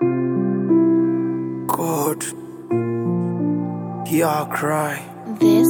God, hear our cry. This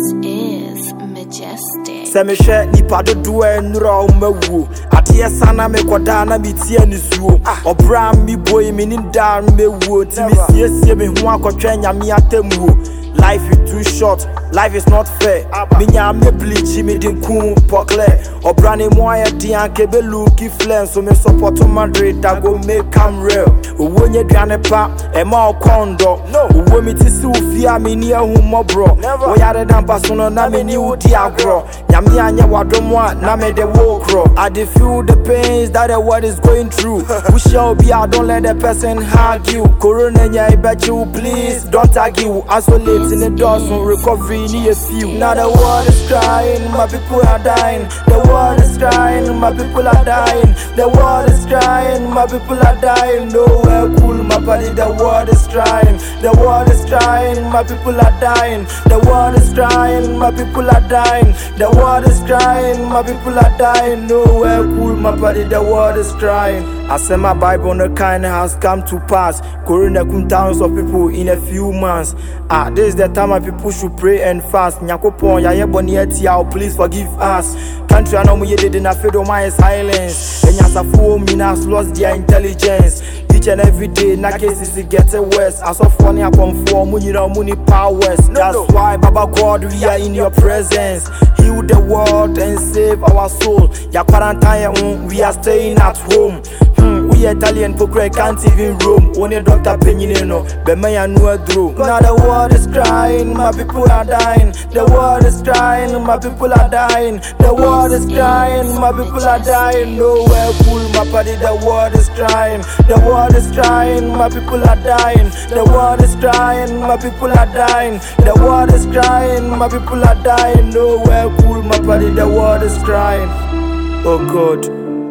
is Majestic. Se me hwe nipa dodo enura o mawu ade sana me koda na metie nisuo obra mi boy me ni da mewu ti me siesie me ho akotwa nyame atamuo. Life is too short, life is not fair. Minya me bleach me din ku pokle. Obrane mo ayedi anke be looky flame. So me support Madrid that go make am real. Owo nye duane pa e ma okondo. Owo mi ti si ofia me ni ehun mobro. Wo yare dan paso no na me ni udi agro. Nyame anya wadom a na me de wo kro. I dey feel the pains that the world is going through. We shall be, I don't let the person argue. Corona nya ibechu, please don't argue. Isolate in the doors on recovery near few. Now the world is crying, my people are dying. The world is crying, my people are dying. The world is crying, my people are dying. Nowhere cool, my body. The world is crying. The world is crying, my people are dying. The world is crying, my people are dying. The world is crying, my people are dying. Nowhere cool, my body. The world is crying. I said my Bible, no kind has come to pass. Corona kum thousands of people in a few months. This is the time my people should pray and fast. Nyakopon ya yeboni etiao, please forgive us. Country I know me did in a fiddle my silence. And yasafu minas lost their intelligence. Each and every day, na cases it getting worse. As of funny I conform, money powers. That's why Baba God we are in your presence. Heal the world and save our soul. Ya quarantine, we are staying at home. We Italian poker can't even roam. Only Dr. Penino, but may I know a drew. Now the world is crying, my people are dying. The world is crying, my people are dying. The world is crying, my people are dying. Nowhere cool, my body. The world is crying. The world is crying, my people are dying. The world is crying, my people are dying. The world is crying, my people are dying. Nowhere cool, my body. The world is crying. Oh God,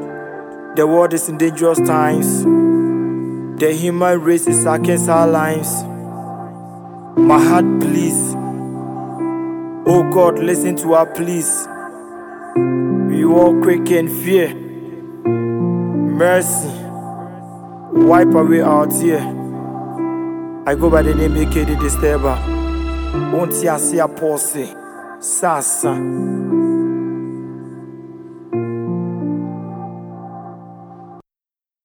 the world is in dangerous times. The human race is against our lives. My heart please. Oh God, listen to our pleas. We all quake in fear. Mercy, wipe away our tear. I go by the name AKD Disturber. Won't you see a pulse? Sasa.